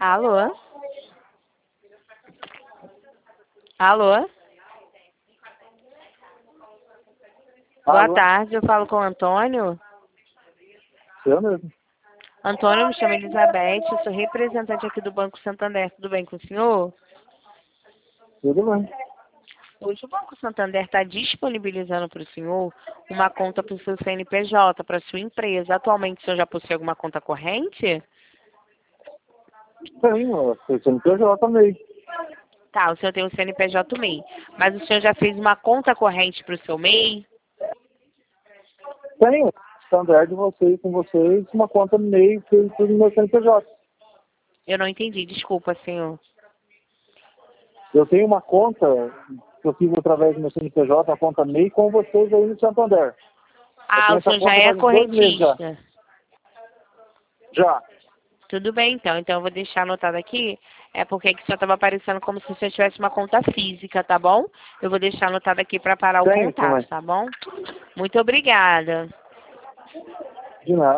Alô? Alô? Boa Alô? tarde, eu falo com o Antônio. Eu mesmo. Antônio, me chamo Elizabeth, eu sou representante aqui do Banco Santander. Tudo bem com o senhor? Tudo bem. Hoje o Banco Santander está disponibilizando para o senhor uma conta para o seu CNPJ, para a sua empresa. Atualmente o senhor já possui alguma conta corrente? Tenho, eu CNPJ também. Tá, o senhor tem o CNPJ MEI. Mas o senhor já fez uma conta corrente para o seu MEI? Tenho. Standard de vocês, com vocês, uma conta no meio que tudo no meu CNPJ. Eu não entendi, desculpa, senhor. Eu tenho uma conta que eu fiz através do meu CNPJ, uma conta MEI com vocês aí no Santander. Eu Ah, tenho o essa senhor já conta é faz uns 2 meses já. correntista. Já. Tudo bem, então. Então eu vou deixar anotado aqui. É porque aqui só estava aparecendo como se você tivesse uma conta física, tá bom? Eu vou deixar anotado aqui para parar o Tenho contato, também. tá bom? Muito obrigada. De nada.